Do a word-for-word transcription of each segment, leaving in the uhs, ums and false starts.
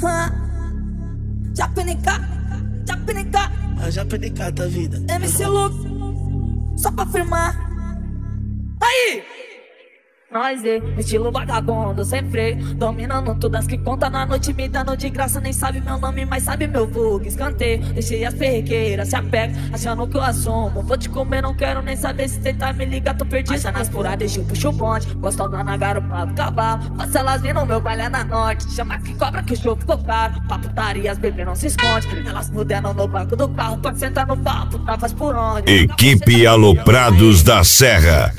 Japinica, Japinica, a Japinica da vida. M C Luke, só pra firmar. Aí! Nós é estilo vagabundo, sem freio, dominando todas que conta na noite, me dando de graça. Nem sabe meu nome, mas sabe meu vulgo. Escanteio, deixei as perrequeiras, se apega, achando que eu assumo. Vou te comer, não quero nem saber, se tentar me ligar, tô perdido. Acha nas furadas, deixa eu puxo o bonde, gosto da na garupa do cavalo. Faça elas vir no meu baile é na norte, chama que cobra que o show ficou caro. Pra putaria as bebês não se esconde, elas muderam no banco do carro, pode sentar no papo, tá faz por onde. Equipe Aloprados da Serra.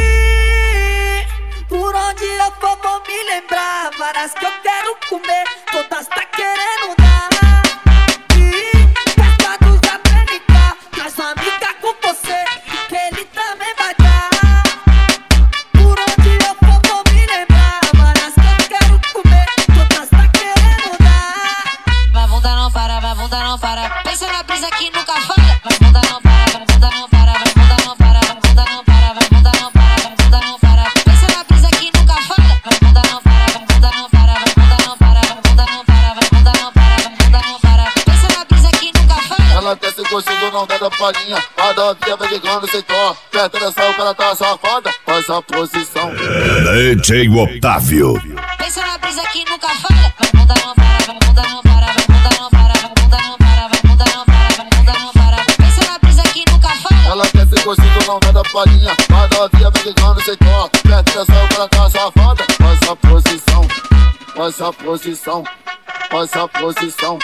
Por onde eu for vou me lembrar, várias que eu quero comer, todas tá querendo dar. E festa dos Japinica, traz uma amiga com você, que ele também vai dar. Por onde eu for vou me lembrar, várias que eu quero comer, todas tá querendo dar. Vai bunda não para, vai bunda não para, pensa na brisa que nunca falha. Vai bunda não para, vai bunda não para, vai bunda não para, vai bunda não para, vai bunda não para, vai bunda não para. Pensa na brisa que nunca falha. Vai bunda não para, vai bunda não para, vai bunda não para, vai bunda não para, vai bunda não para, vai bunda não para. Pensa na brisa que nunca falha. Ela quer ser gostando, não dá da palhinha. A da via vai ligando sem tó. Perto dessa o cara tá safada, faz a posição. D J Otávio. Pensa na brisa que nunca falha. Vai bunda não para, vai bunda não para, vai bunda não para, vai bunda não para, vai bunda não para, vai bunda não para. Pensa na brisa que nunca falha. Ela quer ser gostando, não dá da palhinha. A da via vai ligando sem tó. Perto dessa o cara tá safada, faz a posição. Faz a posição, faz a posição.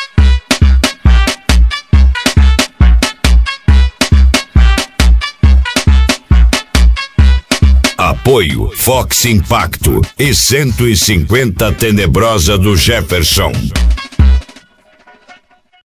Apoio Fox Impacto e cento e cinquenta Tenebrosa do Jefferson.